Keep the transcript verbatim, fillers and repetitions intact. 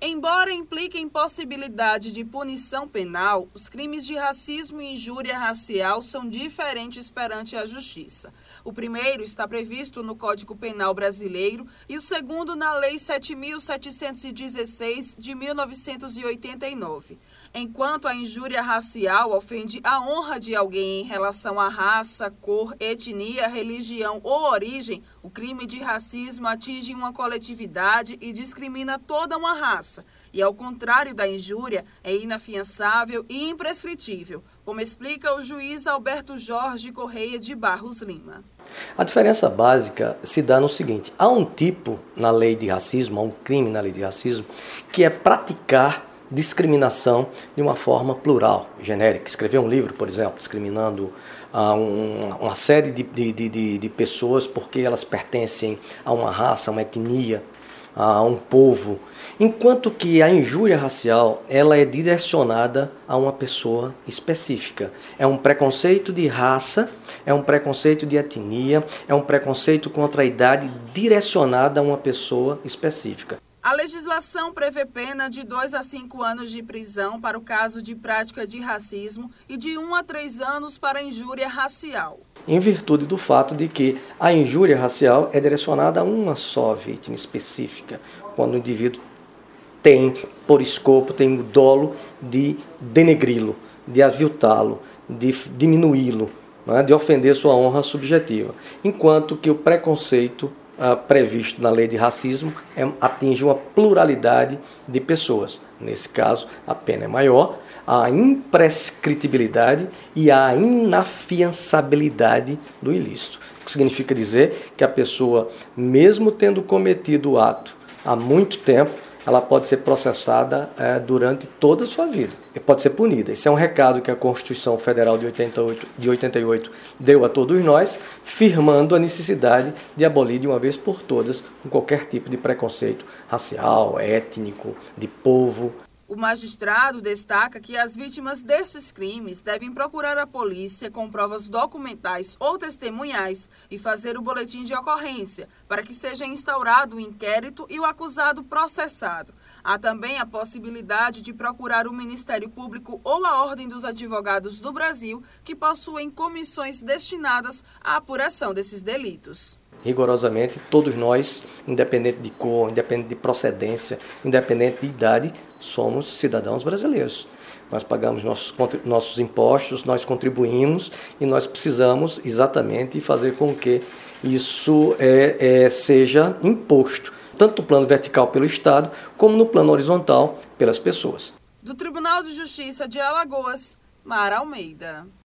Embora impliquem possibilidade de punição penal, os crimes de racismo e injúria racial são diferentes perante a Justiça. O primeiro está previsto no Código Penal Brasileiro e o segundo na Lei sete mil setecentos e dezesseis de mil novecentos e oitenta e nove. Enquanto a injúria racial ofende a honra de alguém em relação à raça, cor, etnia, religião ou origem, o crime de racismo atinge uma coletividade e discrimina toda uma raça. E, ao contrário da injúria, é inafiançável e imprescritível, como explica o juiz Alberto Jorge Correia de Barros Lima. A diferença básica se dá no seguinte: há um tipo na lei de racismo, há um crime na lei de racismo, que é praticar discriminação de uma forma plural, genérica. Escrever um livro, por exemplo, discriminando uh, um, uma série de, de, de, de pessoas porque elas pertencem a uma raça, a uma etnia, a um povo, enquanto que a injúria racial ela é direcionada a uma pessoa específica. É um preconceito de raça, é um preconceito de etnia, é um preconceito contra a idade direcionada a uma pessoa específica. A legislação prevê pena de dois a cinco anos de prisão para o caso de prática de racismo e de um a três anos para injúria racial. Em virtude do fato de que a injúria racial é direcionada a uma só vítima específica, quando o indivíduo tem, por escopo, tem o dolo de denegri-lo, de aviltá-lo, de diminuí-lo, né, de ofender sua honra subjetiva. Enquanto que o preconceito Uh, previsto na lei de racismo é, atinge uma pluralidade de pessoas. Nesse caso, a pena é maior, a imprescritibilidade e a inafiançabilidade do ilícito. O que significa dizer que a pessoa, mesmo tendo cometido o ato há muito tempo, ela pode ser processada é, durante toda a sua vida e pode ser punida. Esse é um recado que a Constituição Federal de oitenta e oito, de oitenta e oito deu a todos nós, firmando a necessidade de abolir de uma vez por todas qualquer tipo de preconceito racial, étnico, de povo. O magistrado destaca que as vítimas desses crimes devem procurar a polícia com provas documentais ou testemunhais e fazer o boletim de ocorrência, para que seja instaurado o inquérito e o acusado processado. Há também a possibilidade de procurar o Ministério Público ou a Ordem dos Advogados do Brasil, que possuem comissões destinadas à apuração desses delitos. Rigorosamente, todos nós, independente de cor, independente de procedência, independente de idade, somos cidadãos brasileiros. Nós pagamos nossos, nossos impostos, nós contribuímos e nós precisamos exatamente fazer com que isso é, é, seja imposto, tanto no plano vertical pelo Estado, como no plano horizontal pelas pessoas. Do Tribunal de Justiça de Alagoas, Mara Almeida.